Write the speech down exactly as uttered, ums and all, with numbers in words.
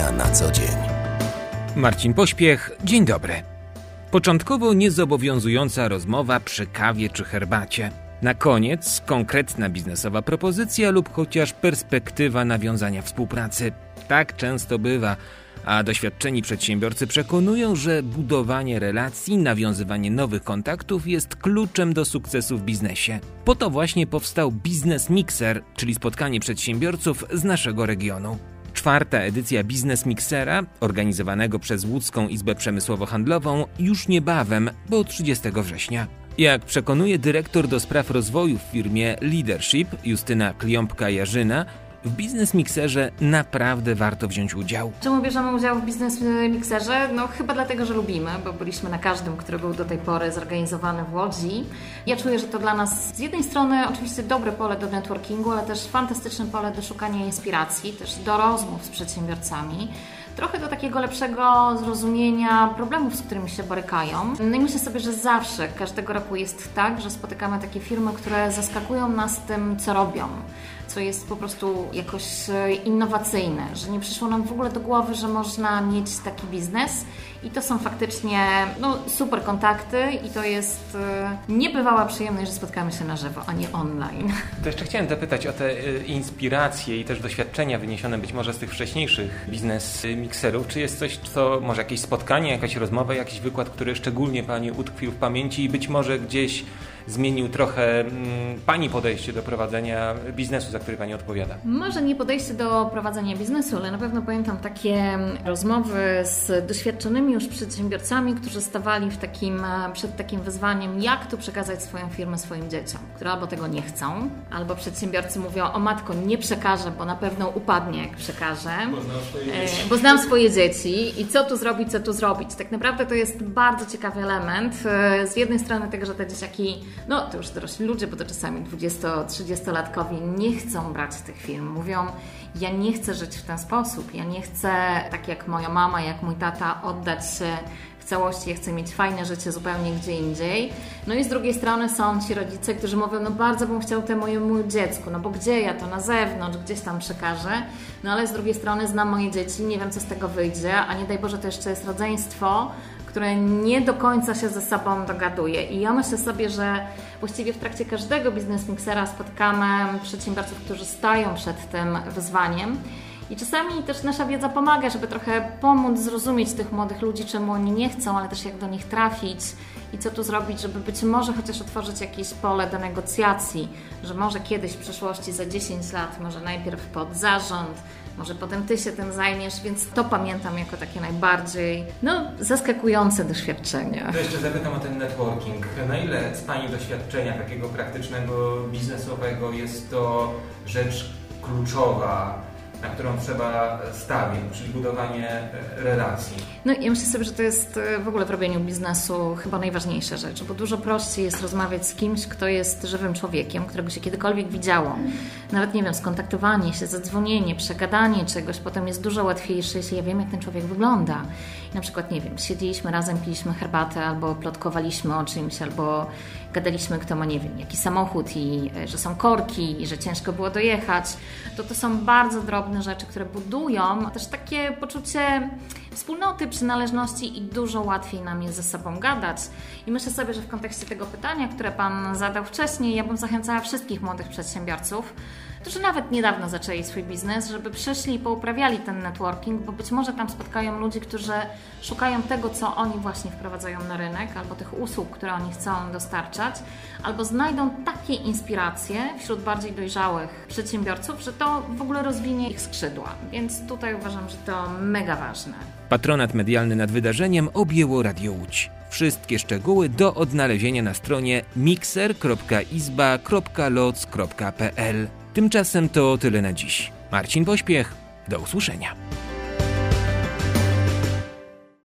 Biznesowania na co dzień. Marcin Pośpiech, dzień dobry. Początkowo niezobowiązująca rozmowa przy kawie czy herbacie. Na koniec konkretna biznesowa propozycja lub chociaż perspektywa nawiązania współpracy. Tak często bywa, a doświadczeni przedsiębiorcy przekonują, że budowanie relacji, nawiązywanie nowych kontaktów jest kluczem do sukcesu w biznesie. Po to właśnie powstał Biznes Mixer, czyli spotkanie przedsiębiorców z naszego regionu. Czwarta edycja Biznes Mixera, organizowanego przez Łódzką Izbę Przemysłowo-Handlową, już niebawem, bo trzydziestego września. Jak przekonuje dyrektor do spraw rozwoju w firmie Leadership Justyna Kliąpka-Jarzyna, w Biznes Mixerze naprawdę warto wziąć udział. Czemu bierzemy udział w Biznes Mixerze? No chyba dlatego, że lubimy, bo byliśmy na każdym, który był do tej pory zorganizowany w Łodzi. Ja czuję, że to dla nas z jednej strony oczywiście dobre pole do networkingu, ale też fantastyczne pole do szukania inspiracji, też do rozmów z przedsiębiorcami. Trochę do takiego lepszego zrozumienia problemów, z którymi się borykają. No i myślę sobie, że zawsze, każdego roku jest tak, że spotykamy takie firmy, które zaskakują nas tym, co robią, co jest po prostu jakoś innowacyjne, że nie przyszło nam w ogóle do głowy, że można mieć taki biznes i to są faktycznie no, super kontakty i to jest niebywała przyjemność, że spotkamy się na żywo, a nie online. To jeszcze chciałem zapytać o te inspiracje i też doświadczenia wyniesione być może z tych wcześniejszych biznes mikserów. Czy jest coś, co może jakieś spotkanie, jakaś rozmowa, jakiś wykład, który szczególnie Pani utkwił w pamięci i być może gdzieś zmienił trochę mm, Pani podejście do prowadzenia biznesu, za który Pani odpowiada? Może nie podejście do prowadzenia biznesu, ale na pewno pamiętam takie rozmowy z doświadczonymi już przedsiębiorcami, którzy stawali w takim, przed takim wyzwaniem, jak tu przekazać swoją firmę swoim dzieciom, które albo tego nie chcą, albo przedsiębiorcy mówią, o matko, nie przekażę, bo na pewno upadnie, jak przekażę, bo znam swoje dzieci, bo znam swoje dzieci i co tu zrobić, co tu zrobić. Tak naprawdę to jest bardzo ciekawy element. Z jednej strony tego, że te dzieciaki no to już dorośli ludzie, bo to czasami dwudziesto-trzydziestolatkowi nie chcą brać tych firm. Mówią, ja nie chcę żyć w ten sposób, ja nie chcę, tak jak moja mama, jak mój tata, oddać się w całości, ja chcę mieć fajne życie zupełnie gdzie indziej. No i z drugiej strony są ci rodzice, którzy mówią, no bardzo bym chciał to mojemu dziecku, no bo gdzie ja to na zewnątrz, gdzieś tam przekażę, no ale z drugiej strony znam moje dzieci, nie wiem co z tego wyjdzie, a nie daj Boże to jeszcze jest rodzeństwo, które nie do końca się ze sobą dogaduje. I ja myślę sobie, że właściwie w trakcie każdego Biznes Mixera spotkamy przedsiębiorców, którzy stają przed tym wyzwaniem. I czasami też nasza wiedza pomaga, żeby trochę pomóc zrozumieć tych młodych ludzi, czemu oni nie chcą, ale też jak do nich trafić i co tu zrobić, żeby być może chociaż otworzyć jakieś pole do negocjacji, że może kiedyś w przyszłości za dziesięć lat, może najpierw pod zarząd, może potem Ty się tym zajmiesz, więc to pamiętam jako takie najbardziej no, zaskakujące doświadczenia. To jeszcze zapytam o ten networking. Na ile z Pani doświadczenia takiego praktycznego, biznesowego jest to rzecz kluczowa, na którą trzeba stawić, czyli budowanie relacji? No ja myślę sobie, że to jest w ogóle w robieniu biznesu chyba najważniejsza rzecz, bo dużo prościej jest rozmawiać z kimś, kto jest żywym człowiekiem, którego się kiedykolwiek widziało. Nawet, nie wiem, skontaktowanie się, zadzwonienie, przegadanie czegoś, potem jest dużo łatwiejsze, jeśli ja wiem, jak ten człowiek wygląda. I na przykład, nie wiem, siedzieliśmy razem, piliśmy herbatę, albo plotkowaliśmy o czymś, albo gadaliśmy, kto ma, nie wiem, jaki samochód i że są korki i że ciężko było dojechać. To to są bardzo drobne rzeczy, które budują też takie poczucie wspólnoty, przynależności i dużo łatwiej nam jest ze sobą gadać. I myślę sobie, że w kontekście tego pytania, które Pan zadał wcześniej, ja bym zachęcała wszystkich młodych przedsiębiorców, którzy nawet niedawno zaczęli swój biznes, żeby przyszli i pouprawiali ten networking, bo być może tam spotkają ludzi, którzy szukają tego, co oni właśnie wprowadzają na rynek, albo tych usług, które oni chcą dostarczać, albo znajdą takie inspiracje wśród bardziej dojrzałych przedsiębiorców, że to w ogóle rozwinie ich skrzydła. Więc tutaj uważam, że to mega ważne. Patronat medialny nad wydarzeniem objęło Radio Łódź. Wszystkie szczegóły do odnalezienia na stronie mixer kropka izba kropka loc kropka p l. Tymczasem to tyle na dziś. Marcin Pośpiech, do usłyszenia.